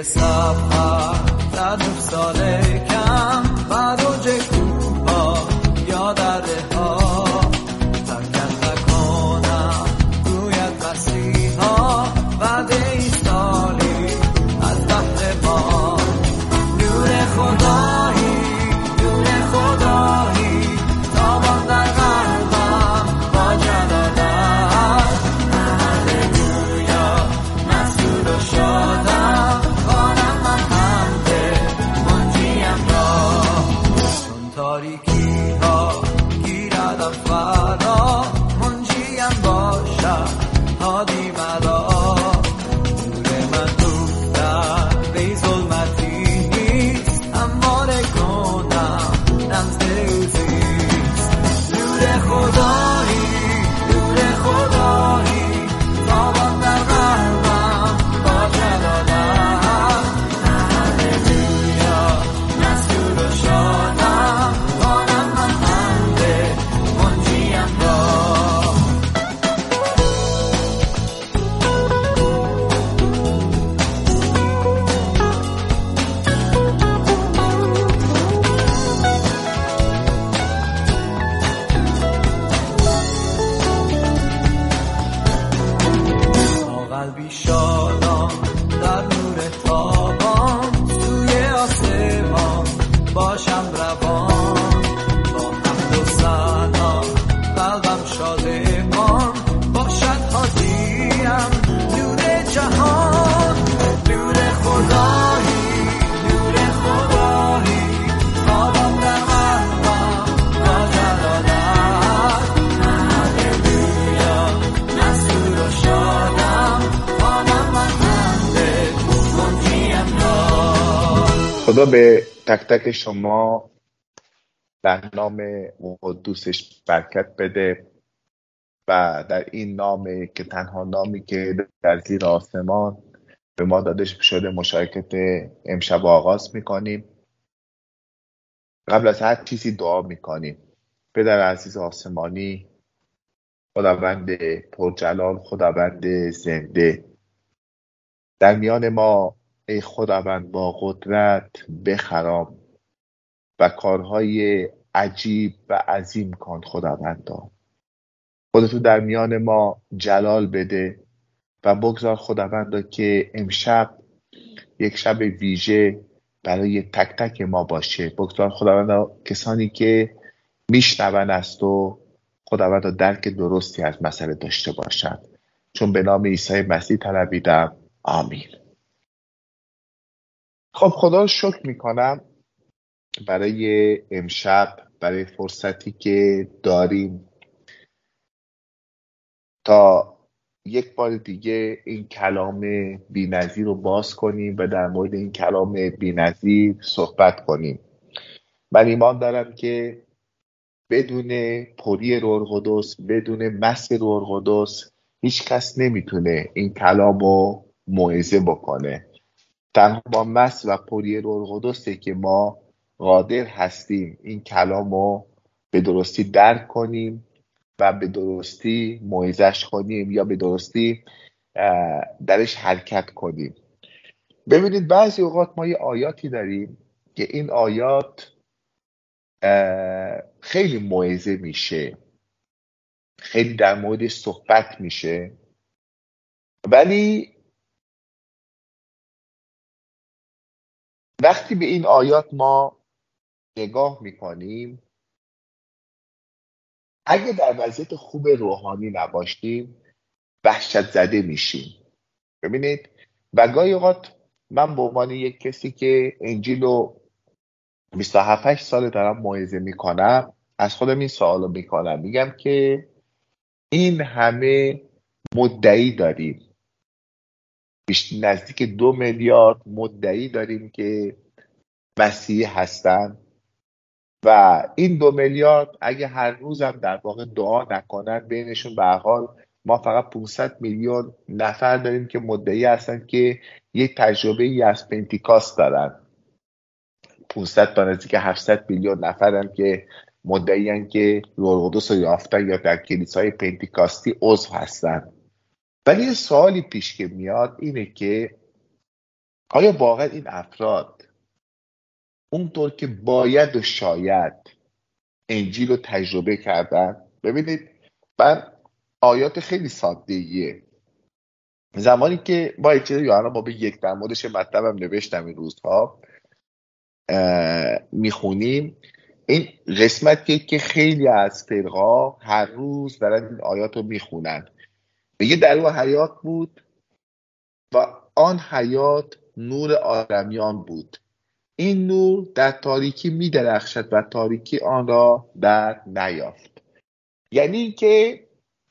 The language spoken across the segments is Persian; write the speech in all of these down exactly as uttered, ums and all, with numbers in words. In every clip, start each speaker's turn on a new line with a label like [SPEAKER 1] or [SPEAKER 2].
[SPEAKER 1] روی صفحه در نه ساله کم بروج کوها یا دره ها ترکت نکنم رویت مسیحا بعد این سالی از بحر ما نور خدایی نور خدایی تابان در قلبم با جلالت هللویا مسئول و شادم خوانم من حمد منجیم را چون تاریکی ها گیردم فرا منجیم باشم هادی مرا نور من دوستم بی ظلمتی نیست همواره کنم نزد او زیست نور خدایی نور خدایی تابان در قلبم با جلالت هللویا مسئول و شادم خوانم من حمد منجیم را با قلبی شادم در نور تابان سوی آسمان باشم روان با حمد و ثنا قلبم شادمان باشد هادیم نور جهان نور خدایی نور خدایی تابان در قلبم با جلالت هللویا مسئول و شادم خوانم من حمد منجیم را.
[SPEAKER 2] خدا به تک تک شما در نام قدوسش برکت بده و در این نام که تنها نامی که در زیر آسمان به ما داده شده مشارکت امشب آغاز میکنیم. قبل از هر چیزی دعا میکنیم. پدر عزیز آسمانی، خداوند پرجلال، خداوند زنده، در میان ما ای خداوند با قدرت بخرام و کارهای عجیب و عظیم کن. خداوندا خودتو در میان ما جلال بده و بگذار خداوندا که امشب یک شب ویژه برای تک تک ما باشه. بگذار خداوندا کسانی که میشنون است و خداوندا درک درستی از مسئله داشته باشند، چون به نام عیسی مسیح طلبیدم، آمین. خب خدا رو شکر میکنم برای امشب، برای فرصتی که داریم تا یک بار دیگه این کلام بی‌نظیر رو باز کنیم و در مورد این کلام بی‌نظیر صحبت کنیم. من ایمان دارم که بدون پری روح القدس، بدون مس روح القدس هیچ کس نمیتونه این کلام رو موعظه بکنه. تنها با مس و پری روح القدسه که ما قادر هستیم این کلام رو به درستی درک کنیم و به درستی موعظه‌اش کنیم یا به درستی درش حرکت کنیم. ببینید بعضی اوقات ما یه آیاتی داریم که این آیات خیلی موعظه میشه، خیلی در موردش صحبت میشه، ولی وقتی به این آیات ما نگاه میکنیم، اگه در وضعیت خوب روحانی نباشیم وحشت زده میشیم. ببینید و گاهی اوقات من به عنوان یک کسی که انجیل رو بیست و هفت سال دارم موعظه میکنم، از خودم این سوالو میکنم، میگم که این همه مدعی داریم، نزدیک دو میلیارد مدعی داریم که مسیحی هستن و این دو میلیارد اگه هر روزم در واقع دعا نکنن، بینشون به هر حال ما فقط پانصد میلیون نفر داریم که مدعی هستن که یک تجربه ای از پنتیکاست دارن. پانصد تا نزدیک هفتصد میلیون نفرن که مدعی هستن که روح القدس رو یافتن یا در کلیسای پنتیکاستی عضو هستن. ولی یه سوالی پیش که میاد اینه که آیا واقعا این افراد اونطور که باید و شاید انجیل رو تجربه کردن؟ ببینید، من آیات خیلی ساده‌ایه. زمانی که با انجیل یوحنا باب یک در موردش مطلبم نوشتم این روزها میخونیم، این قسمتی که خیلی از فرقا هر روز دارن این آیات رو میخونن. میگه در او حیات بود و آن حیات نور آدمیان بود، این نور در تاریکی میدرخشد و تاریکی آن را در نیافت. یعنی که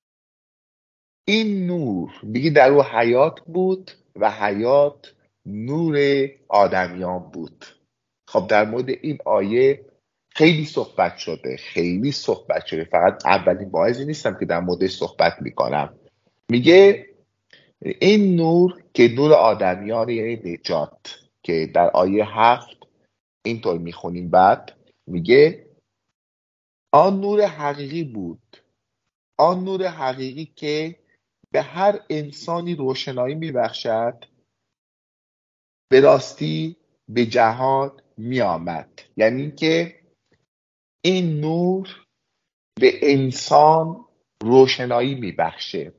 [SPEAKER 2] این نور، میگه در او حیات بود و حیات نور آدمیان بود. خب در مورد این آیه خیلی صحبت شده، خیلی صحبت شده. فقط اولین واعظی نیستم که در موردش صحبت میکنم. میگه این نور که نور آدمیان، یعنی نجات، که در آیه هفت اینطور میخونیم. بعد میگه آن نور حقیقی بود، آن نور حقیقی که به هر انسانی روشنایی میبخشد، به راستی به جهان میآمد. یعنی که این نور به انسان روشنایی میبخشه.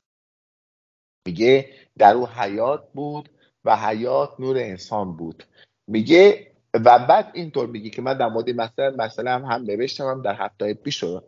[SPEAKER 2] میگه در او حیات بود و حیات نور انسان بود. میگه و بعد اینطور میگه که من در مورد مثلا مثلا هم, هم نوشتم هم در هفته پیش شد.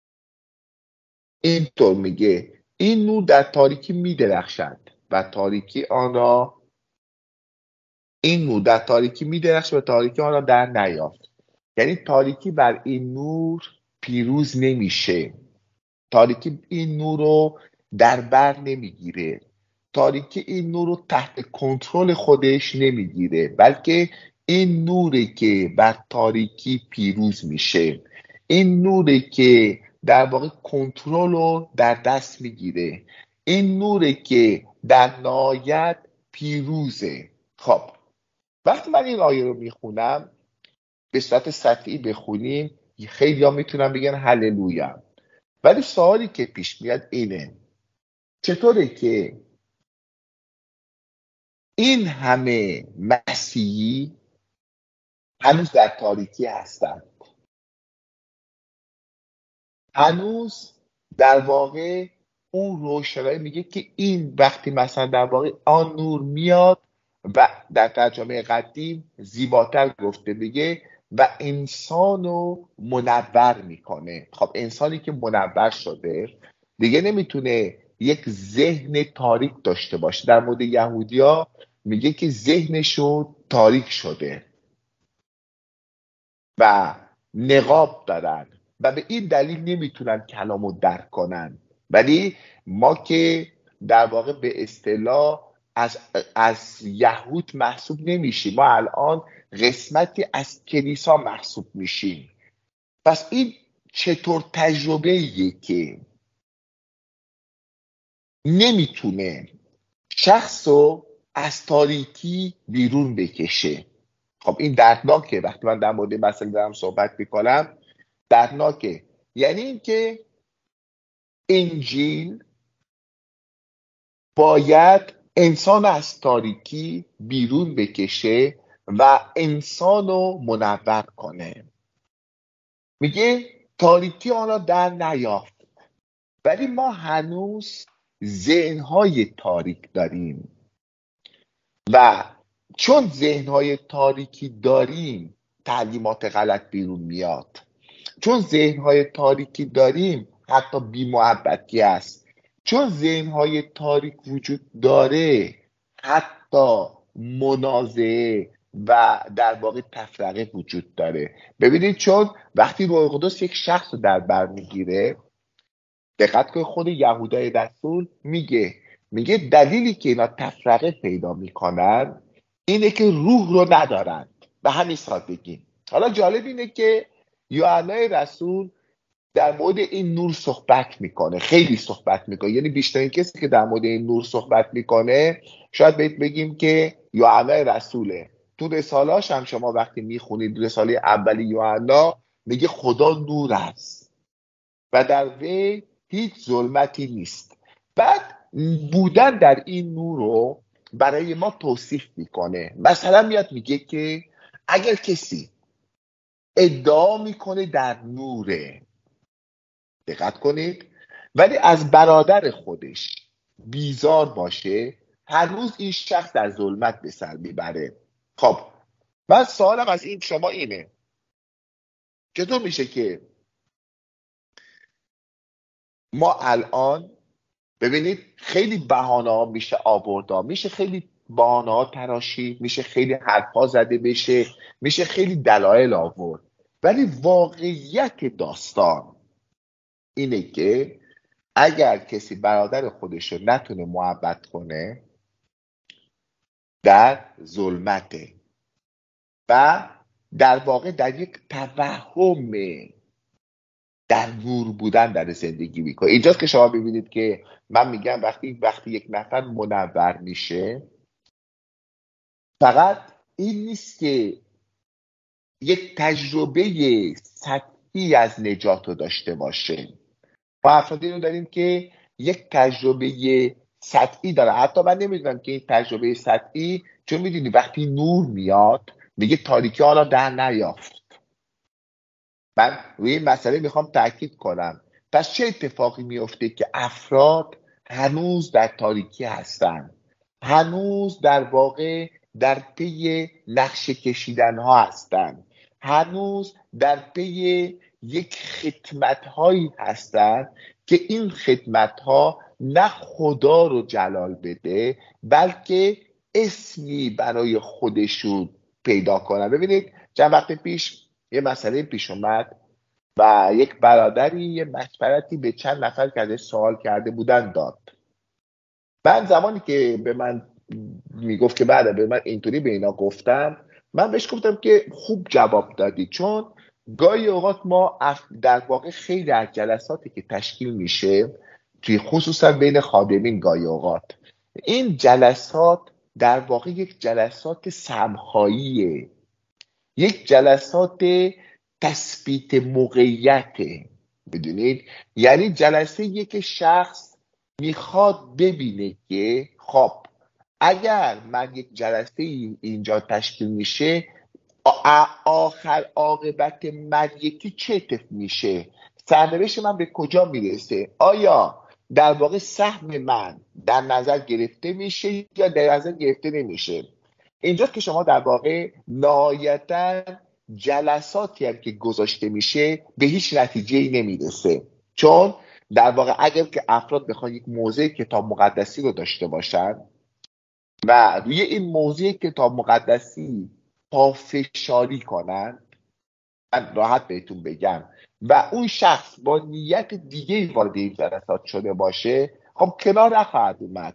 [SPEAKER 2] اینطور میگه این نور در تاریکی میدرخشد و تاریکی آن را این نور در تاریکی میدرخشد و تاریکی آن را در نیافت. یعنی تاریکی بر این نور پیروز نمیشه، تاریکی این نور رو در بر نمیگیره، تاریکی این نور رو تحت کنترل خودش نمیگیره، بلکه این نوری که بر تاریکی پیروز میشه، این نوری که در واقع کنترل رو در دست میگیره، این نوری که در نهایت پیروزه. خب وقتی من این آیه رو میخونم، به صورت سطحی بخونیم، خیلی ها میتونن بگن هللویا، ولی سوالی که پیش میاد اینه: چطوره که این همه مسیحی هنوز در تاریکی هستن، هنوز در واقع اون روشنایی؟ میگه که این وقتی مثلا در واقع آن نور میاد و در ترجمه قدیم زیباتر گفته، میگه و انسانو منور میکنه. خب انسانی که منور شده دیگه نمیتونه یک ذهن تاریک داشته باشه. در مورد یهودیا میگه که ذهنشون تاریک شده و نقاب دارن و به این دلیل نمیتونن کلامو درک کنن. ولی ما که در واقع به اصطلاح از, از یهود محسوب نمیشیم، ما الان قسمتی از کلیسا محسوب میشیم. پس این چطور تجربه ایه که نمیتونه شخصو از تاریکی بیرون بکشه؟ خب این دردناکه. وقتی من در مورد مسئله دارم صحبت میکنم دردناکه. یعنی این که انجیل باید انسان از تاریکی بیرون بکشه و انسان رو منور کنه. میگه تاریکی آن را در نیافت، ولی ما هنوز ذهنهای تاریک داریم و چون ذهنهای تاریکی داریم تعلیمات غلط بیرون میاد. چون ذهنهای تاریکی داریم حتی بی‌محبتی است. چون ذهنهای تاریک وجود داره حتی منازعه و در واقع تفرقه وجود داره. ببینید، چون وقتی روح القدس یک شخص رو در بر میگیره، دقت کنید خود یهودای رسول میگه میگه دلیلی که اینا تفرقه پیدا میکنن اینه که روح رو ندارن. به همین سادگی. حالا جالب اینه که یوحنای رسول در مورد این نور صحبت میکنه، خیلی صحبت میکنه. یعنی بیشترین کسی که در مورد این نور صحبت میکنه شاید بهت بگیم که یوحنای رسوله. تو رساله‌اش هم شما وقتی میخونید، رساله اولی یوحنا میگه خدا نور است و در وی هیچ ظلمتی نیست. بعد بودن در این نور رو برای ما توصیف میکنه. مثلا میاد میگه که اگر کسی ادعا میکنه در نوره، دقت کنید، ولی از برادر خودش بیزار باشه، هر روز این شخص در ظلمت به سر میبره. خب من سوالم از این شما اینه، چطور میشه که ما الان، ببینید خیلی بهانه ها میشه آورد، میشه خیلی بهانه ها تراشید، میشه خیلی حرفا زده بشه، میشه خیلی دلایل آورد، ولی واقعیت داستان اینه که اگر کسی برادر خودش رو نتونه محبت کنه، در ظلمته و در واقع در یک توهم در نور بودن در زندگی میکنه. اینجاست که شما ببینید که من میگم وقتی وقتی یک نفر منور میشه، فقط این نیست که یک تجربه سطحی از نجات رو داشته باشه. ما افرادی رو داریم که یک تجربه سطحی داره، حتی من نمیدونم که این تجربه سطحی، چون میدونی وقتی نور میاد میگه تاریکی حالا در نیافت. من روی این مسئله میخوام تاکید کنم. پس چه اتفاقی میفته که افراد هنوز در تاریکی هستن، هنوز در واقع در پی نقشه کشیدن ها هستن، هنوز در پی یک خدمت هایی هستن که این خدمت ها نه خدا رو جلال بده بلکه اسمی برای خودشون پیدا کنن. ببینید چند وقت پیش یه مسئله پیش اومد و یک برادری یه مشورتی به چند نفر که سوال کرده بودن داد. من زمانی که به من میگفت که بعد به من اینطوری به اینا گفتم، من بهش گفتم که خوب جواب دادی، چون گاهی اوقات ما در واقع خیلی از جلساتی که تشکیل میشه توی خصوصا بین خادمین، گاهی اوقات این جلسات در واقع یک جلسات سمخاییه، یک جلسات تثبیت موقعیت. بدونید یعنی جلسه یک شخص میخواد ببینه که خب اگر من یک جلسه اینجا تشکیل میشه، آخر عاقبت من یکی چه اتفاق میشه، سرنوشت من به کجا میرسه، آیا در واقع سهم من در نظر گرفته میشه یا در نظر گرفته نمیشه. اینجاست که شما در واقع نهایتاً جلساتی هم که گذاشته میشه به هیچ نتیجه‌ای نمیرسه، چون در واقع اگر که افراد بخوان یک موضع کتاب مقدسی رو داشته باشن و روی این موضوع کتاب مقدسی پافشاری کنن، من راحت بهتون بگم، و اون شخص با نیت دیگه وارد این جلسات شده باشه، خب کنار نخواهد اومد.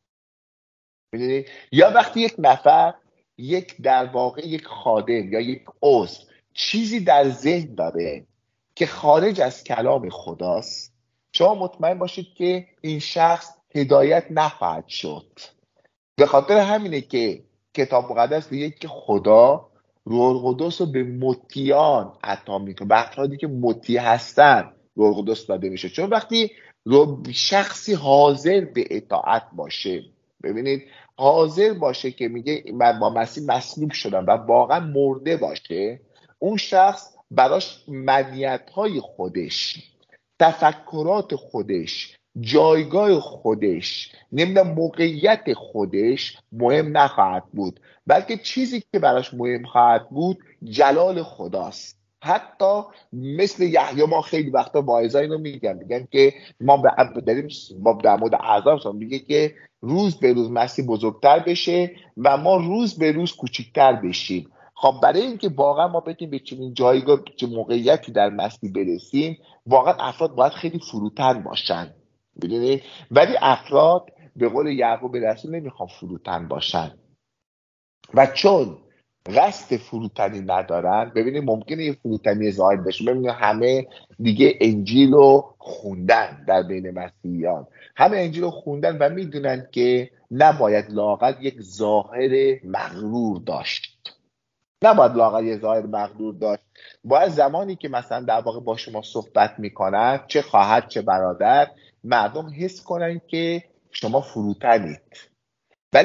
[SPEAKER 2] میدونی؟ یا وقتی یک نفر، یک در واقع یک خادم یا یک عضو چیزی در ذهن داره که خارج از کلام خداست، شما مطمئن باشید که این شخص هدایت نخواهد شد. به خاطر همینه که کتاب مقدس میگه که خدا روح القدس رو به مطیعان عطا میکنه، به افرادی که مطیع هستن روح القدس داده میشه. چون وقتی رو شخصی حاضر به اطاعت باشه، ببینید حاضر باشه که میگه من با مسیح مصلوب شدم و واقعا مرده باشه، اون شخص براش معنیت‌های خودش، تفکرات خودش، جایگاه خودش، نمیدونم موقعیت خودش مهم نخواهد بود، بلکه چیزی که براش مهم خواهد بود جلال خداست. حتی مثل یحیی ما خیلی وقتا واعظا اینو میگن، میگن که ما به داریم ما در مورد اعضاب میگه که روز به روز مسیح بزرگتر بشه و ما روز به روز کوچکتر بشیم. خب برای اینکه واقعا ما بتونیم به چنین جایگاه، چه موقعیتی در مسیح برسیم، واقعا افراد باید خیلی فروتن باشن. بدونید ولی افراد به قول یعقوب رسول نمیخوان فروتن باشن و چون قصد فروتنی ندارن. ببینید ممکنه یه فروتنی ظاهر بشه، ببینید همه دیگه انجیل رو خوندن، در بین مسیحیان همه انجیل رو خوندن و میدونن که نباید لااقل یک ظاهر مغرور داشت، نباید لااقل یک ظاهر مغرور داشت. باید زمانی که مثلا در واقع با شما صحبت میکنن، چه خواهر چه برادر، مردم حس کنن که شما فروتنید. ولی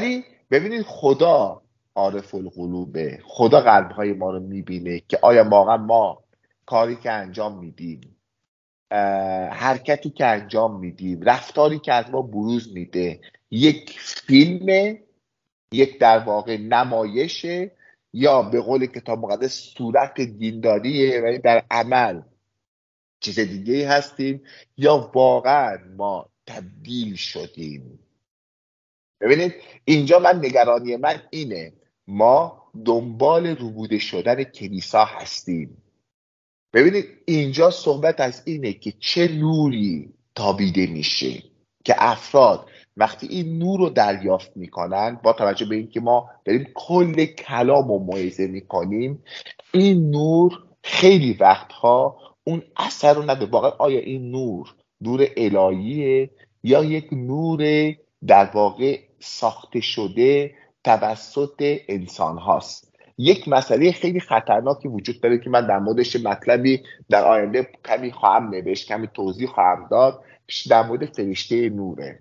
[SPEAKER 2] ببینید خدا عارف القلوبه، خدا قلبهای ما رو میبینه که آیا واقعا ما کاری که انجام میدیم، حرکتی که انجام میدیم، رفتاری که از ما بروز میده یک فیلم، یک در واقع نمایشه، یا به قول کتاب مقدس صورت دینداریه ولی در عمل چیز دیگه ای هستیم، یا واقعا ما تبدیل شدیم. ببینید اینجا من نگرانی من اینه، ما دنبال روبوده شدن کلیسا هستیم. ببینید اینجا صحبت از اینه که چه نوری تابیده میشه که افراد وقتی این نور رو دریافت میکنن، با توجه به اینکه ما داریم کل کلام رو موعظه میکنیم، این نور خیلی وقتها اون اثر رو نداره. واقعا آیا این نور نور الهیه یا یک نور در واقع ساخته شده توسط انسان هاست؟ یک مسئله خیلی خطرناکی وجود داره که من در موردش مطلبی در آینده کمی خواهم نوشت، کمی توضیح خواهم داد، در مورد فرشته نوره.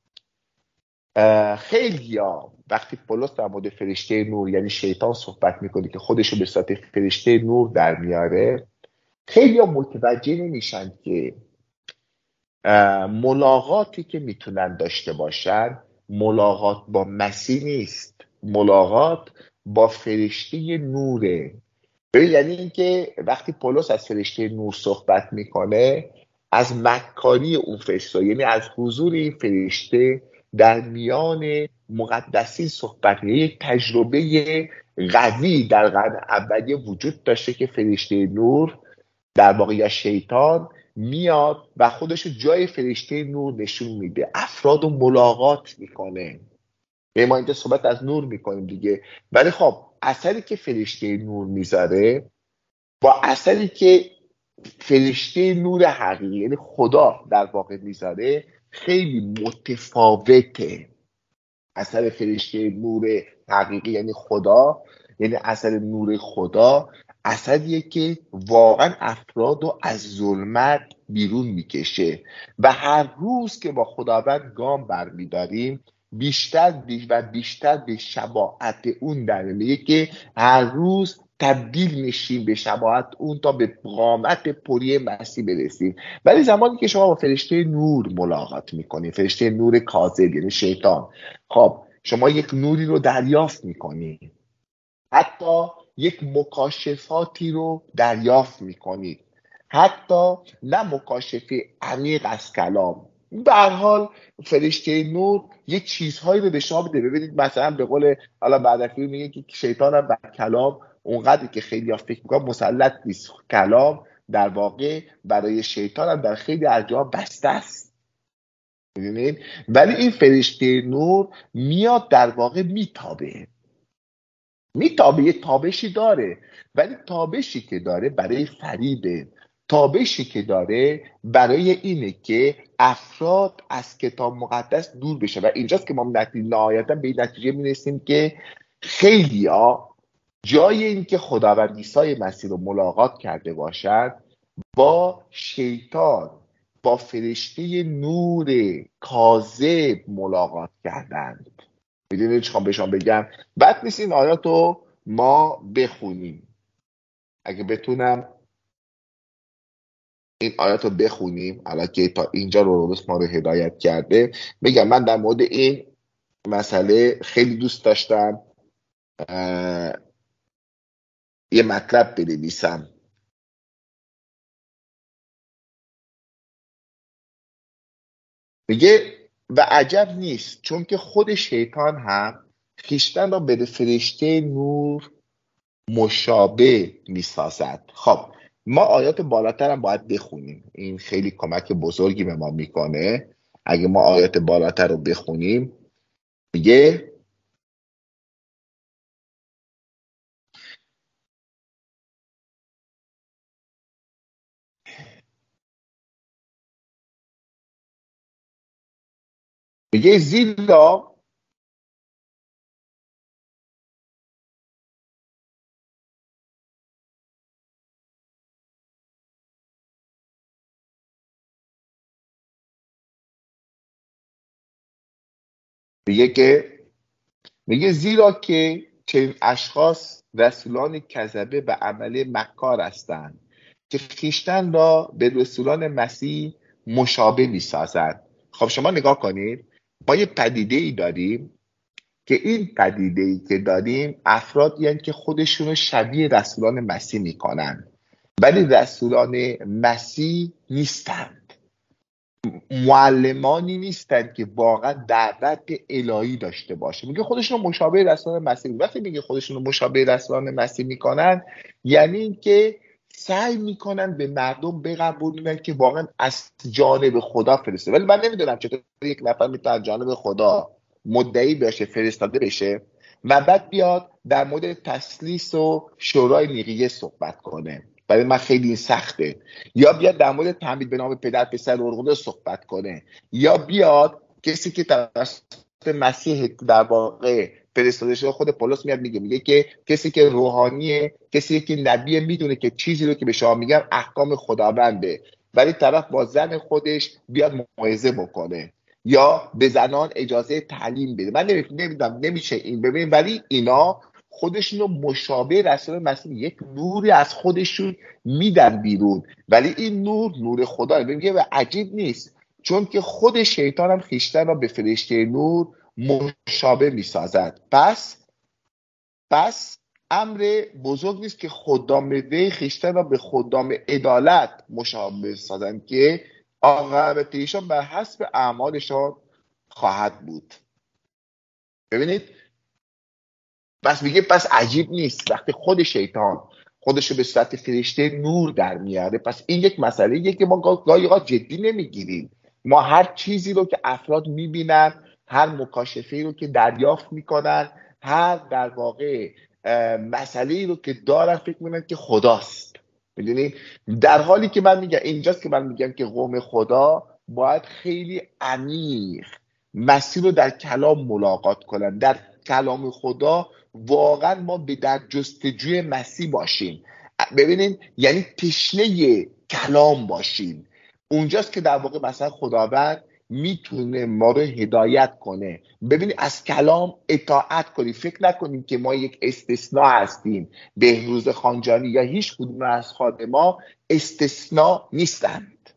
[SPEAKER 2] خیلی ها وقتی پولس در مورد فرشته نور یعنی شیطان صحبت میکنه که خودشو به صورت فرشته نور در میاره، خیلی ها متوجه نمیشن که ملاقاتی که میتونن داشته باشن ملاقات با مسیح نیست، ملاقات با فرشته نوره. یعنی اینکه وقتی پولس از فرشته نور صحبت میکنه از مکانی اون فرشته، یعنی از حضور این فرشته در میان مقدسین صحبت میکنه. یک تجربه قوی در قرن اولی وجود داشته که فرشته نور در واقع یا شیطان میاد و خودشو جای فرشته نور نشون میده، افراد رو ملاقات میکنه. به ما اینجا صحبت از نور میکنیم دیگه، ولی خب اثری که فرشته نور میذاره با اثری که فرشته نور حقیقی یعنی خدا در واقع میذاره خیلی متفاوته. اثر فرشته نور حقیقی یعنی خدا، یعنی اثر نور خدا اثریه که واقعا افراد رو از ظلمت بیرون میکشه و هر روز که با خداوند گام برمیداریم بیشتر و بیشتر به شباهت اون در میگه که هر روز تبدیل میشیم به شباهت اون تا به قامت پری مسیح برسیم. ولی زمانی که شما با فرشته نور ملاقات میکنید، فرشته نور کاذب یعنی شیطان، خب شما یک نوری رو دریافت میکنید، حتی یک مکاشفاتی رو دریافت میکنید، حتی نه مکاشفه عمیق از کلام، به هر حال فرشته نور یک چیزهایی رو به شما بده. ببینید مثلا به قول حالا بعد میگه که شیطان هم بر کلام اونقدر که خیلی ها فکر میکنن مسلط نیست، کلام در واقع برای شیطان هم در خیلی از جاها بسته است. ببینید ولی این فرشته نور میاد در واقع میتابه میتابه یه تابشی داره، ولی تابشی که داره برای فریبه، تابشی که داره برای اینه که افراد از کتاب مقدس دور بشه. و اینجاست که ما نهایتا به این نتیجه میرسیم که خیلی ها جای این که خداوند عیسی مسیح رو ملاقات کرده باشد با شیطان، با فرشته نور کاذب ملاقات کردند. میدونید چه بهشون بگم؟ بد نیست این آیات رو ما بخونیم. اگه بتونم این آیات رو بخونیم، الان که تا اینجا رو درست ما رو هدایت کرده. میگم من در مورد این مسئله خیلی دوست داشتم یه مطلب بنویسم. میگه و عجب نیست چون که خود شیطان هم خویشتن را به فرشته نور مشابه میسازد. خب ما آیات بالاتر هم باید بخونیم، این خیلی کمک بزرگی به ما میکنه اگه ما آیات بالاتر رو بخونیم. میگه میگه زیرا میگه که میگه زیرا که چنین اشخاص رسولان کذبه و عمله مکار هستند که خویشتن را به رسولان مسیح مشابه می‌سازند. خب شما نگاه کنید، ما یه پدیده ای داریم که این پدیده ای که داریم افرادی هستند که خودشون رو شبیه رسولان مسیح میکنن، ولی رسولان مسیح نیستند، معلمانی نیستند که واقعا دعوت الهی داشته باشه. میگه خودشون رو مشابه رسولان مسیح. وقتی میگه خودشون رو مشابه رسولان مسیح میکنن، یعنی اینکه سعی میکنن به مردم بقبولونن که واقعا از جانب خدا فرسته. ولی من نمیدونم چطور یک نفر میتونه از جانب خدا مدعی بشه، فرستاده بشه و بعد بیاد در مورد تثلیث و شورای نیقیه صحبت کنه. برای من خیلی این سخته. یا بیاد در مورد تعمید به نام پدر پسر روح القدس صحبت کنه، یا بیاد کسی که توسط مسیح در واقع فرستاده شده، خود پولس میاد میگه میگه که کسی که روحانیه، کسی که نبیه، میدونه که چیزی رو که به شما میگم احکام خداونده، ولی طرف با زن خودش بیاد موعظه بکنه یا به زنان اجازه تعلیم بده. من نمیدونم نمیشه این ببین، ولی اینا خودشون رو مشابه رسول مسیح، یک نوری از خودشون میدن بیرون، ولی این نور نور خدا. میگه و عجیب نیست، چون که خود شیطان هم خویشتن را به فرشته نور مشابه میسازد. پس پس امر بزرگ نیست که خدام وی خویشتن را به خدام عدالت مشابه سازند که عاقبت ایشان بر حسب اعمالشان خواهد بود. ببینید، پس میگه پس عجیب نیست وقتی خود شیطان خودشو به صورت فرشته نور در میاره. پس این یک مسئله یه که ما گاهی اوقات جدی نمیگیریم. ما هر چیزی رو که افراد میبینن، هر مکاشفه‌ای رو که دریافت میکنن، هر در واقع مسئله‌ای رو که دارن فکر میکنن که خداست. میدونی، در حالی که من میگم اینجاست که من میگم که قوم خدا باید خیلی عمیق مسیر رو در کلام ملاقات کنن، در کلام خدا واقعا ما به در جستجوی مسیح باشیم. ببینین، یعنی تشنه کلام باشیم. اونجاست که در واقع مثلا خداوند میتونه ما رو هدایت کنه. ببینید، از کلام اطاعت کنید. فکر نکنیم که ما یک استثناء هستیم. بهروز خانجانی یا هیچ کدوم از خادما استثناء نیستند.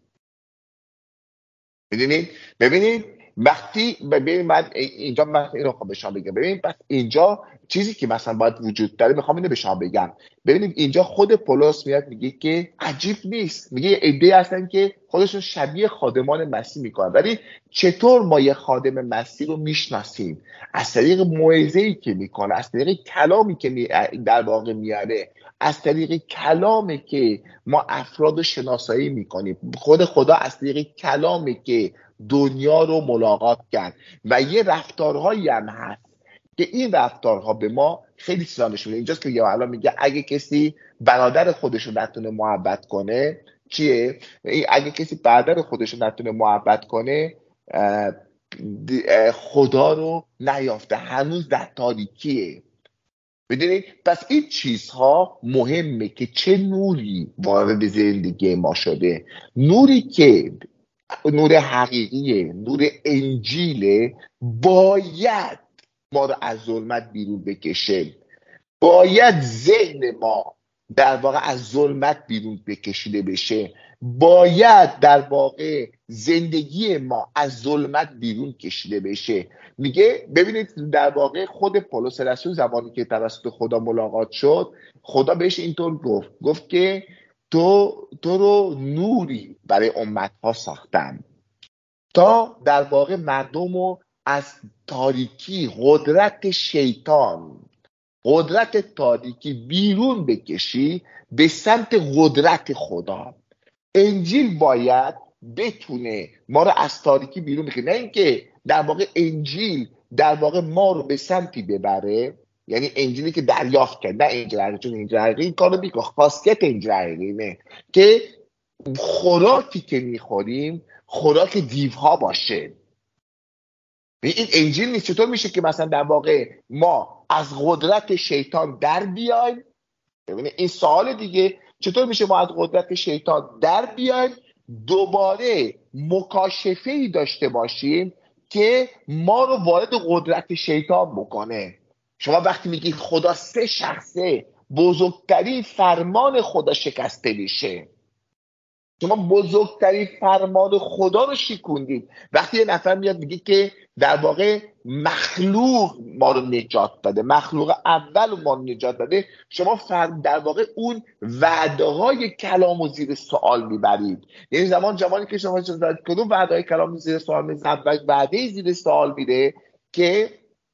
[SPEAKER 2] میدونید، ببینید وقتی ببین من اینجا من اینو خواهم به شما بگم. ببین پس اینجا چیزی که مثلا باید وجود داره، میخوام اینو به شما بگم. ببینید اینجا خود پولس میاد میگه که عجیب نیست، میگه ایده هستن که خودشون شبیه خادمان مسیح میکنن. ولی چطور ما یه خادم مسیح رو میشناسیم؟ از طریق موعظه‌ای که میکنه، از طریق کلامی که می در واقع میاره، از طریق کلامی که ما افراد رو شناسایی میکنیم. خود خدا از طریق کلامی که دنیا رو ملاقات کرد و یه رفتارهایی هم هست که این رفتارها به ما خیلی چیزا نشون میده. اینجاست که یا الان میگه اگه کسی برادر خودش رو نتونه محبت کنه، چیه؟ اگه کسی برادر خودش رو نتونه محبت کنه، خدا رو نیافته، هنوز در تاریکیه. بدونید، پس این چیزها مهمه که چه نوری وارد زندگی ما شده. نوری که نور حقیقیه، نور انجیله، باید ما رو از ظلمت بیرون بکشه. باید ذهن ما در واقع از ظلمت بیرون بکشیده بشه. باید در واقع زندگی ما از ظلمت بیرون کشیده بشه. میگه ببینید، در واقع خود پولس رسول زمانی که توسط خدا ملاقات شد، خدا بهش اینطور گفت گفت که تو تو رو نوری برای امتها ساختم تا در واقع مردم رو از تاریکی، قدرت شیطان، قدرت تاریکی بیرون بکشی به سمت قدرت خدا. انجیل باید بتونه ما رو از تاریکی بیرون بکشه، نه اینکه در واقع انجیل در واقع ما رو به سمتی ببره. یعنی انجیلی که دریافت کرد، نه انجیل حقیقی، چون انجیل حقیقی این کارو میکنه. خاصیت انجیل حقیقی اینه که خوراکی که میخوریم خوراک دیوها باشه. این انجیل نیست. چطور میشه که مثلا در واقع ما از قدرت شیطان در بیایم؟ ببینید این سوال دیگه، چطور میشه ما از قدرت شیطان در بیایم، دوباره مکاشفه‌ای داشته باشیم که ما رو وارد قدرت شیطان بکنه؟ شما وقتی میگید خدا سه شخصه، بزرگترین فرمان خدا شکسته میشه. شما بزرگترین فرمان خدا رو شکوندید. وقتی یه نفر میاد میگه که در واقع مخلوق ما رو نجات داده، مخلوق اول ما رو نجات داده، شما در واقع اون وعده های کلام رو زیر سوال میبرید. یعنی زمان زمانی که شما کدوم وعده های کلام زیر سوال میبرید؟ وعده زیر سوال میره که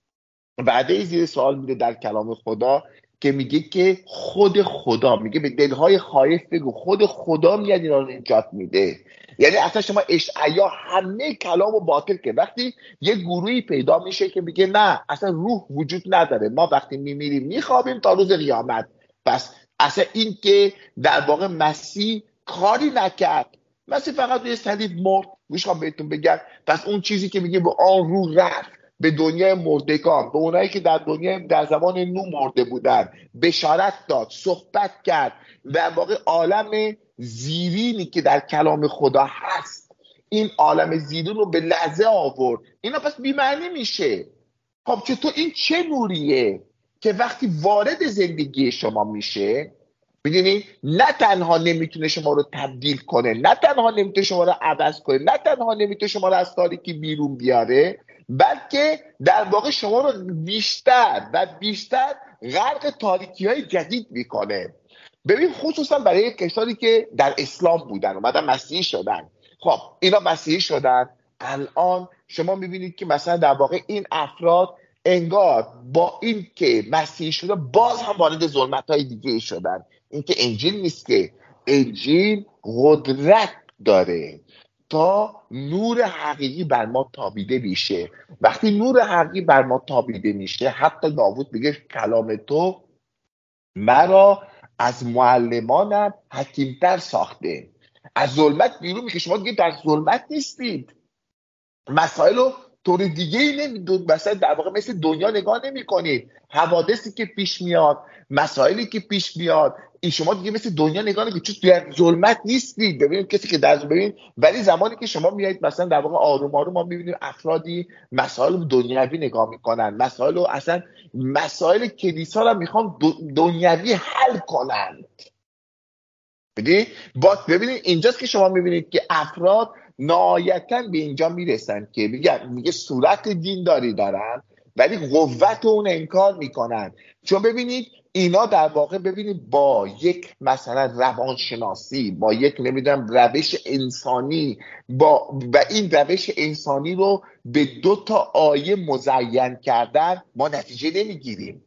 [SPEAKER 2] وعده زیر سوال میره در کلام خدا که میگه که خود خدا میگه به دلهای خائف بگو خود خدا میاد اینا رو نجات میده. یعنی اصلا شما اشعیا همه کلامو باطل که وقتی یه گروهی پیدا میشه که میگه نه اصلا روح وجود نداره، ما وقتی میمیریم میخوابیم تا روز قیامت، پس اصلا این که در واقع مسیح کاری نکرد، مسیح فقط روی صلیب مرد. میخوام بهتون بگم پس اون چیزی که میگه به آن روح رفت به دنیای مردگان، به اونایی که در دنیا در زمان نو مرده بودن بشارت داد، صحبت کرد، در واقع عالم زیرینی که در کلام خدا هست این عالم زیرین رو به لحظه آورد. اینا پس بی‌معنی میشه. خب چطور این چه نوریه که وقتی وارد زندگی شما میشه میدونی نه تنها نمیتونه شما رو تبدیل کنه، نه تنها نمیتونه شما رو عوض کنه، نه تنها نمیتونه شما رو از تاریکی بیرون بیاره، بلکه در واقع شما رو بیشتر و بیشتر غرق تاریکی های جدید میکنه. ببین خصوصا برای کسانی که در اسلام بودن اومدن مسیحی شدن، خب اینا مسیحی شدن، الان شما میبینید که مثلا در واقع این افراد انگار با این که مسیحی شده باز هم وارد ظلمت های دیگه شدن. این که انجیل نیست، که انجیل قدرت داره تا نور حقیقی بر ما تابیده میشه. وقتی نور حقیقی بر ما تابیده میشه، حتی داوود میگه کلام تو مرا از معلمانم حکیمتر ساخته. از ظلمت بیرون میگه شما دیگه در ظلمت نیستید، مسائل رو طور دیگه ای نمیدون، مثلا در واقع مثل دنیا نگاه نمی کنید. حوادثی که پیش میاد، مسائلی که پیش میاد، این شما دیگه مثل دنیا نگاه نمی کنید چون در ظلمت نیستید. ببینید کسی که در ببین ولی زمانی که شما میایید مثلا در واقع آروم آروم ما میبینیم افرادی مسائل دنیوی نگاه میکنن، مسائل رو اصلا مسائل کلیسا رو میخوان دنیوی حل کنند. ببینید با ببینید اینجاست که شما میبینید که افراد نهایتاً به اینجا میرسن که میگن میگه صورت دینداری دارن ولی قوت اون انکار میکنن. چون ببینید اینا در واقع ببینید با یک مثلا روانشناسی، با یک نمیدونم روش انسانی، با و این روش انسانی رو به دو تا آیه مزین کردن ما نتیجه نمیگیریم.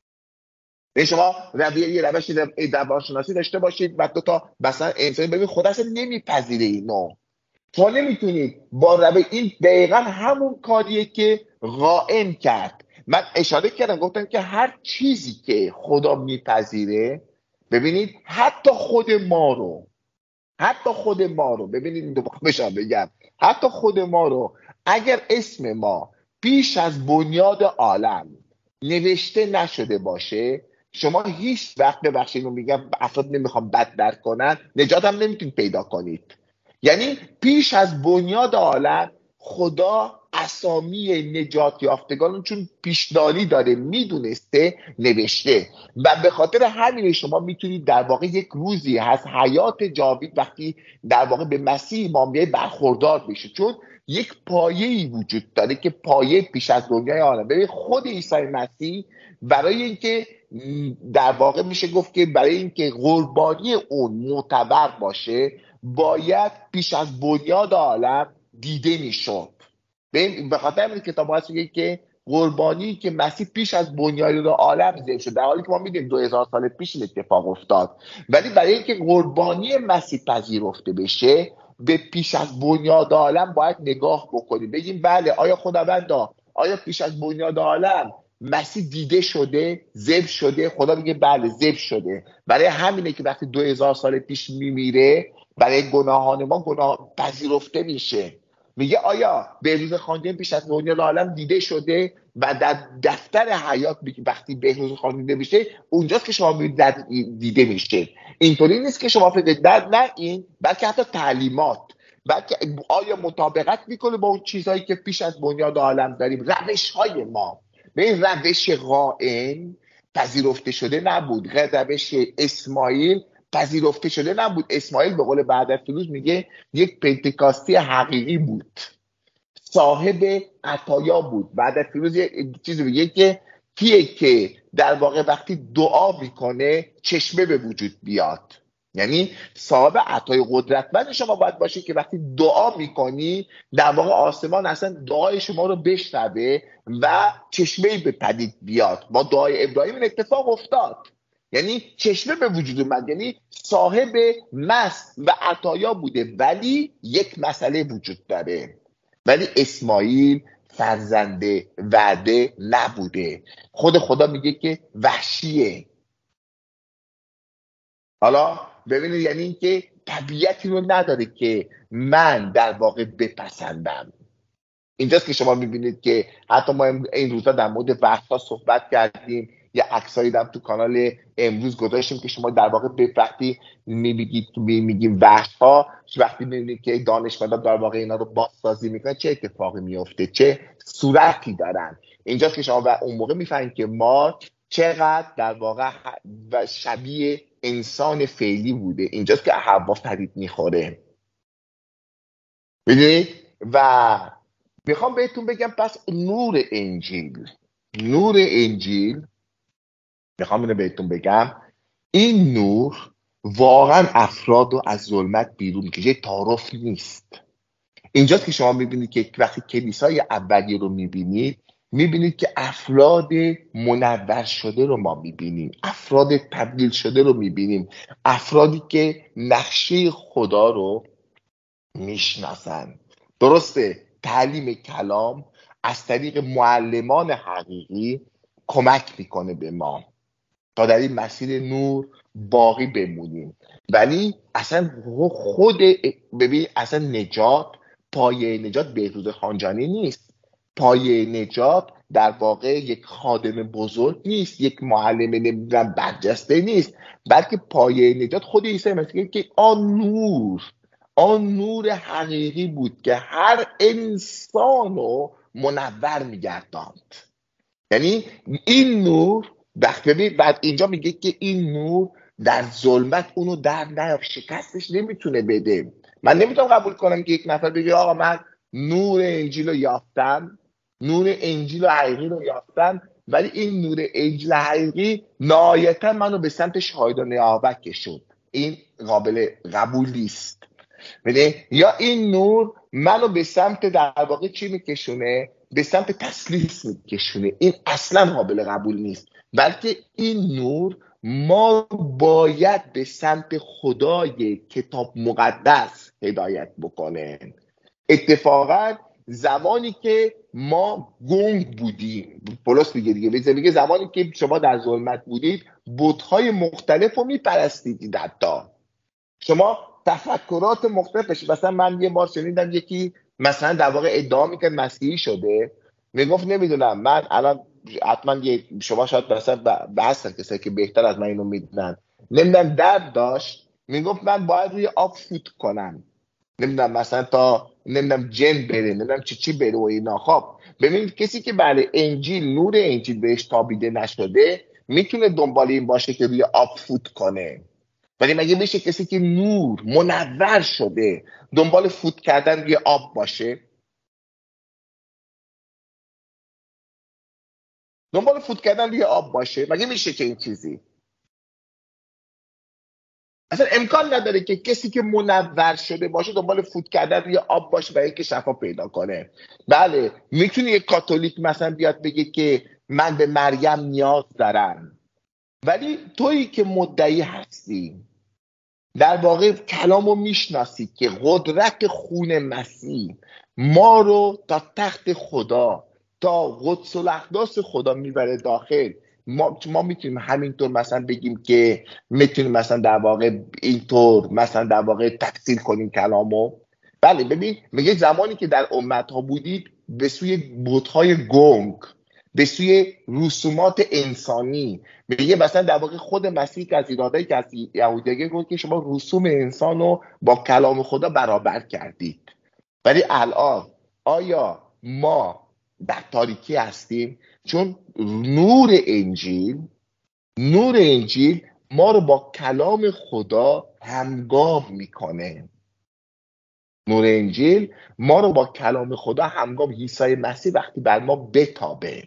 [SPEAKER 2] به شما روی روش روانشناسی داشته باشید و دو تا مثلا انسانی ببین خدا اصلا نمیپذیره اینو. تو نمیتونید با روی این دقیقا همون کاریه که قائم کرد. من اشاره کردم گفتم که هر چیزی که خدا میپذیره، ببینید حتی خود ما رو حتی خود ما رو ببینید دو بخشم بگم حتی خود ما رو اگر اسم ما پیش از بنیاد عالم نوشته نشده باشه، شما هیچ وقت ببخشید اینو میگم افراد نمیخوام بد درک کنن، نجات هم نمیتونید پیدا کنید. یعنی پیش از بنیاد عالم خدا اسامی نجات یافتگان چون پیشداری داره میدونسته نوشته و به خاطر همین شما میتونید در واقع یک روزی هست حیات جاوید وقتی در واقع به مسیح ما میای برخوردار بشه، چون یک پایه‌ای وجود داره که پایه پیش از دنیای عالم. ببین خود عیسی مسیح برای اینکه در واقع میشه گفت که برای اینکه قربانی اون معتبر باشه باید پیش از بنیاد عالم دیده میشد. به خاطر همین کتاب هست میگه که قربانی که مسیح پیش از بنیاد عالم ذبح شد، در حالی که ما میدونیم دو هزار سال پیش اتفاق افتاد، ولی برای اینکه قربانی مسیح پذیرفته بشه به پیش از بنیاد عالم باید نگاه بکنیم، بگیم بله آیا خداوندا آیا پیش از بنیاد عالم مسیح دیده شده، ذبح شده؟ خدا میگه بله ذبح شده. برای همینه که وقتی دو هزار سال پیش میمیره برای گناهان ما گناه پذیرفته میشه. میگه آیا بهروز خواندین پیش از بنیاد عالم دیده شده و در دفتر حیات وقتی بهروز خواندین میشه اونجاست که شما میبینید دیده میشه. اینطوری نیست که شما فکر در نه این بلکه حتی تعلیمات، بلکه آیا مطابقت میکنه با اون چیزهایی که پیش از بنیاد عالم داریم، روش های ما. به این روش قائم پذیرفته شده نبود، روش اسماعیل پذیرفته شده نبود. اسماعیل به قول بعد از فیروز میگه یک پنتکاستی حقیقی بود، صاحب عطایا بود. بعد از فیروز یک چیزی میگه که کیه که در واقع وقتی دعا میکنه چشمه به وجود بیاد، یعنی صاحب عطای قدرتمند شما باید باشه که وقتی دعا میکنی در واقع آسمان اصلا دعای شما رو بشنوه و چشمه به پدید بیاد. با دعای ابراهیم این اتفاق افتاد، یعنی چشمه به وجود اومد، یعنی صاحب مست و عطایا بوده. ولی یک مسئله وجود داره، ولی اسماعیل فرزند وعده نبوده. خود خدا میگه که وحشیه. حالا ببینید، یعنی این که طبیعتی رو نداره که من در واقع بپسندم. اینجاست که شما میبینید که حتی ما این روزا در مورد وحشا صحبت کردیم، یه عکسایی هم تو کانال امروز گذاشتیم که شما در واقع به وقتی میگید میگیم وحشا، وقتی میبینید که دانشمندان در واقع اینا رو بازسازی میکنن چه اتفاقی میفته، چه صورتی دارن. اینجاست که شما اون موقع میفهمید که ما چقدر در واقع شبیه انسان فعلی بوده. اینجاست که حوا فرید میخوره. ببینید، و میخوام بهتون بگم پس نور انجیل، نور انجیل میخوام اینو بهتون بگم، این نور واقعا افراد رو از ظلمت بیرون میکشه، تعارف نیست. اینجاست که شما میبینید که وقتی کلیسای اولیه رو میبینید، میبینید که افراد منور شده رو ما میبینیم، افراد تبدیل شده رو میبینیم، افرادی که نقشه خدا رو میشناسن. درسته تعلیم کلام از طریق معلمان حقیقی کمک میکنه به ما تا در این مسیر نور باقی بمونیم. ولی اصلا خود ببین اصلا نجات، پایه نجات بهروز خانجانی نیست، پایه نجات در واقع یک خادم بزرگ نیست، یک معلم نمیدونم برجسته نیست، بلکه پایه نجات خود عیسی مسیح که آن نور، آن نور حقیقی بود که هر انسان رو منور میگرداند. یعنی این نور وقتی بعد اینجا میگه که این نور در ظلمت اونو در نیافت، شکستش نمیتونه بده. من نمیتونم قبول کنم که یک نفر بگه آقا من نور انجیل رو یافتم، نور انجیل حقیقی رو یافتم، ولی این نور انجیل حقیقی نهایتا منو به سمت شهادت نیابت کشوند. این قابل قبول نیست. ببینید، یا این نور منو به سمت در واقع چی میکشونه؟ به سمت تسلیس میکشونه. این اصلا قابل قبول نیست، بلکه این نور ما باید به سمت خدای کتاب مقدس هدایت بکنه. اتفاقا زمانی که ما گنگ بودیم، پولس میگه دیگه میگه زمانی که شما در ظلمت بودید بت‌های مختلف رو میپرستیدید. حتی شما تفکرات مختلفش، مثلا من یه بار شنیدم یکی مثلا در واقع ادعا میکرد مسیحی شده، میگفت نمیدونم من الان حتما شما شاید مثلا بحث کسایی که بهتر از من اینو میدونن، نمیدونم درد داشت، میگفت من باید روی آب فوت کنم، نمیدونم مثلا تا نمیدونم جن بره، نمیدونم چی چی بره و اینا. خب ببینید کسی که برای انجیل، نور انجیل بهش تابیده نشده میتونه دنبال این باشه که روی آب فوت کنه، ولی مگه میشه کسی که نور منور شده دنبال فوت کردن روی آب باشه؟ دنبال فوت کردن روی آب باشه؟ مگه میشه که این چیزی؟ اصلا امکان نداره که کسی که منور شده باشه دنبال فوت کردن روی آب باشه برای اینکه شفا پیدا کنه. بله میتونه یک کاتولیک مثلا بیاد بگه که من به مریم نیاز دارم، ولی تویی که مدعی هستی در واقع کلامو میشناسی که قدرت خون مسیح ما رو تا تخت خدا، تا قدس الاقداس خدا میبره داخل. ما ما میتونیم همینطور مثلا بگیم که میتونیم مثلا در واقع اینطور مثلا در واقع تفسیر کنیم کلامو. بله ببین میگه زمانی که در امت ها بودید به سوی بت‌های گنگ، به سوی رسومات انسانی، میگه مثلا در واقع خود مسیح که از ایرادایی که از یهودیه گفت که شما رسوم انسان رو با کلام خدا برابر کردید. ولی الان آیا ما در تاریکی هستیم؟ چون نور انجیل نور انجیل ما رو با کلام خدا همگام میکنه. نور انجیل ما رو با کلام خدا همگام. عیسی مسیح وقتی بر ما بتابه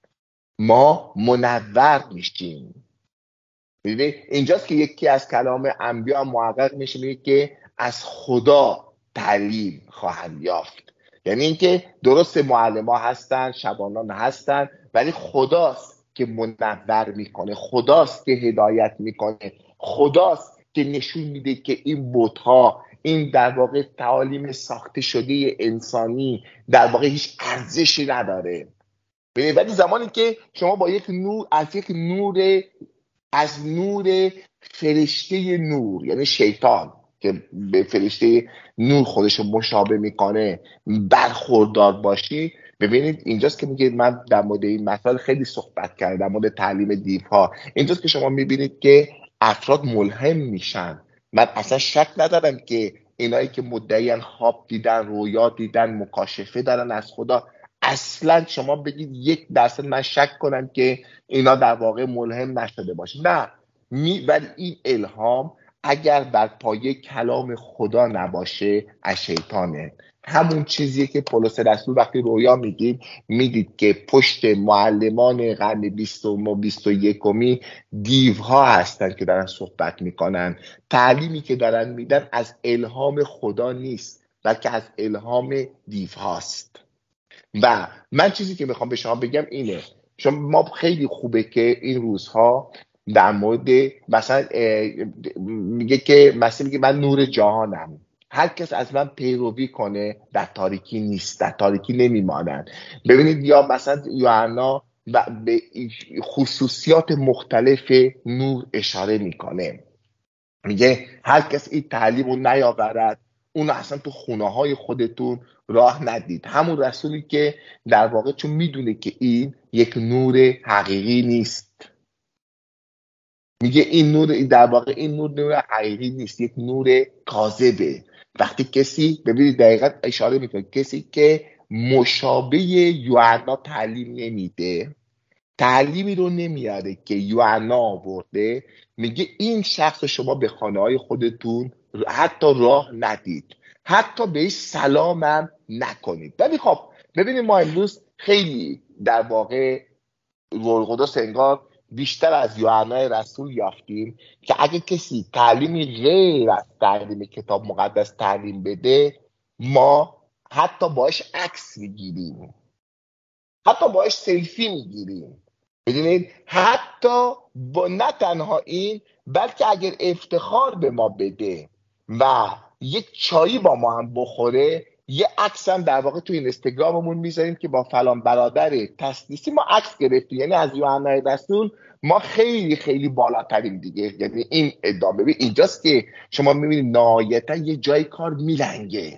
[SPEAKER 2] ما منور میشیم. ببینید اینجاست که یکی از کلام انبیا محقق میشه، میگه که از خدا تعلیم خواهند یافت. یعنی اینکه درست معلم ها هستن، شبانان هستن، ولی خداست که منور میکنه، خداست که هدایت میکنه، خداست که نشون میده که این بت‌ها، این در واقع تعالیم ساخته شده انسانی در واقع هیچ ارزشی نداره. ولی زمانی که شما با یک نور از یک نور از نور فرشته نور، یعنی شیطان که به فرشته نور خودش رو مشابه میکنه، برخوردار باشی، ببینید اینجاست که میگه، من در مورد این مسائل خیلی صحبت کردم، در مورد تعلیم دیوها. اینجاست که شما میبینید که افراد ملهم میشن. من اصلا شک ندارم که اینایی که مدعیان خواب دیدن، رویا دیدن، مکاشفه دارن از خدا، اصلا شما بگید یک درصد من شک کنم که اینا در واقع ملهم نشده باشه. نه، می ولی این الهام اگر بر پایه کلام خدا نباشه از شیطانه. همون چیزیه که پولس رسول وقتی رویا میگید میدید که پشت معلمان قرن بیستم و بیست و یکمی دیوها هستن که دارن صحبت میکنن. تعلیمی که دارن میدن از الهام خدا نیست، بلکه از الهام دیوهاست. و من چیزی که میخوام به شما بگم اینه، چون ما خیلی خوبه که این روزها در مورد مثلا میگه که مثلا میگه من نور جهانم، هر کس از من پیروی کنه در تاریکی نیست، در تاریکی نمیمانند. ببینید یا مثلا یوحنا به خصوصیات مختلف نور اشاره میکنه، میگه هر کس این تعلیم رو نیاورد اون اصلا تو خونه های خودتون راه ندید. همون رسولی که در واقع چون میدونه که این یک نور حقیقی نیست، میگه این نور در واقع این نور نور حقیقی نیست، یک نور کاذبه. وقتی کسی، ببینید دقیقاً اشاره میکنه، کسی که مشابه یوحنا تعلیم نمیده، تعلیمی رو نمیاره که یوحنا آورده، میگه این شخص شما به خانه های خودتون حتی راه ندید، حتی بهش سلام هم نکنید. ولی خب ببینید ما امروز خیلی در واقع روح القدس انگار بیشتر از یوحنا رسول یافتیم که اگه کسی تعلیمی غیر از تعلیم کتاب مقدس تعلیم بده، ما حتی باش عکس میگیریم، حتی باش سلفی میگیریم. بدونید حتی با نه تنها این، بلکه اگر افتخار به ما بده و یک چایی با ما هم بخوره، یه عکس هم در واقع تو اینستاگراممون میذاریم که با فلان برادر تسلیسی ما عکس گرفتیم. یعنی از یوحنا رسول ما خیلی خیلی بالاتریم دیگه. یعنی این ادعا، ببین اینجاست که شما میبینید نهایتا یه جای کار میلنگه،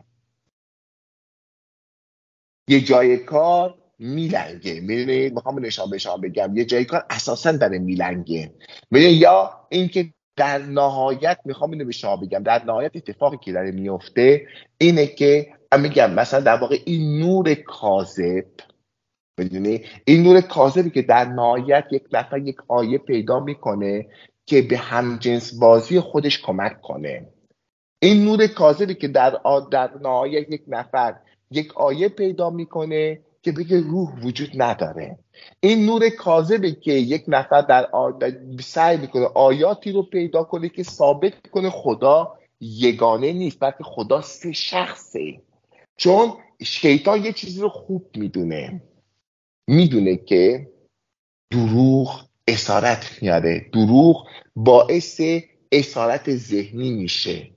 [SPEAKER 2] یه جای کار میلنگه. میدونید میخوام نشان به شما بگم یه جای کار اساسا داره میلنگه. میدونید یا اینکه در نهایت میخوام اینو به شما بگم، در نهایت اتفاقی که داره میفته اینه که میگم مثلا در واقع این نور کاذب، میدونید این نور کاذبی که در نهایت یک نفر یک آیه پیدا میکنه که به همجنس بازی خودش کمک کنه، این نور کاذبی که در در نهایت یک نفر یک آیه پیدا میکنه که بگه روح وجود نداره، این نور کاذبی که یک نفر در, در سعی میکنه آیاتی رو پیدا کنه که ثابت کنه خدا یگانه نیست، بلکه خدا سه شخصه. چون شیطان یه چیزی رو خوب میدونه، میدونه که دروغ اسارت میاره، دروغ باعث اسارت ذهنی میشه،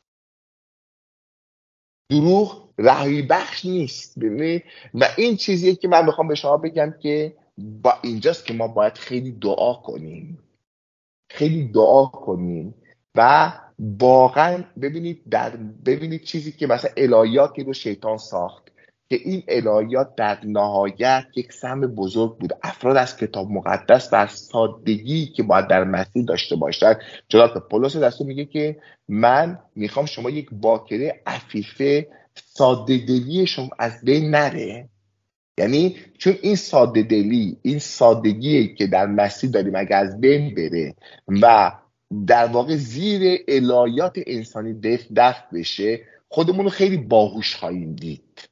[SPEAKER 2] دروغ رهایی بخش نیست. ببینید و این چیزیه که من میخوام به شما بگم که با اینجاست که ما باید خیلی دعا کنیم، خیلی دعا کنیم و واقعا ببینید در ببینید چیزی که مثلا الهیاتی رو شیطان ساخت که این الهیات در نهایت یک سهم بزرگ بود. افراد از کتاب مقدس بر سادگی که باید در مسیح داشته باشن، چرا که پولس رسول میگه که من میخوام شما یک باکره عفیفه ساده دلی شما از بین نره. یعنی چون این ساده دلی، این سادگی که در مسیح داریم اگه از بین بره و در واقع زیر الهیات انسانی دفن بشه، خودمون رو خیلی باهوش خواهیم دید،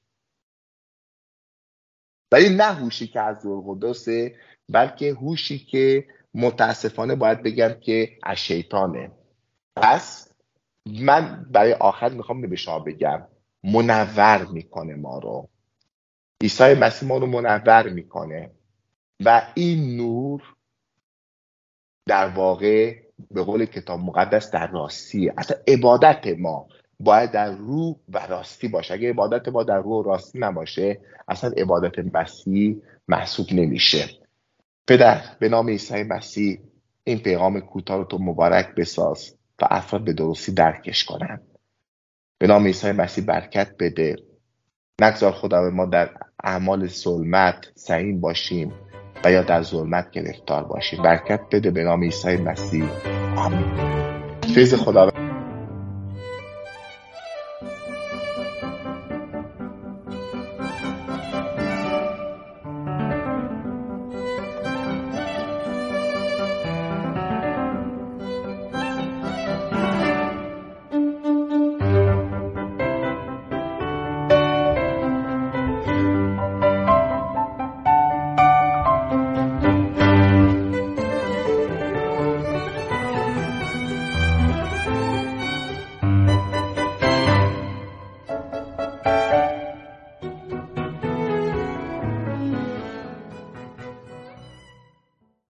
[SPEAKER 2] ولی نه هوشی که از روح القدسه، بلکه هوشی که متاسفانه باید بگم که از شیطانه. پس من برای آخر میخوام به شما بگم منور میکنه ما رو، عیسی مسیح ما رو منور میکنه و این نور در واقع به قول کتاب مقدس در راستیه. اصلا عبادت ما باید در روح و راستی باشه. اگه عبادت ما در روح و راستی نباشه، اصلا عبادت مسیح محسوب نمیشه. پدر، به نام عیسی مسیح این پیغام کوتاه رو تو مبارک بساز تا افراد به درستی درکش کنن. به نام عیسی مسیح برکت بده. نگذار خدا ما در اعمال ظلمت سعیم باشیم و یا در ظلمت گرفتار باشیم. برکت بده به نام عیسی مسیح. آمین. فیض خدا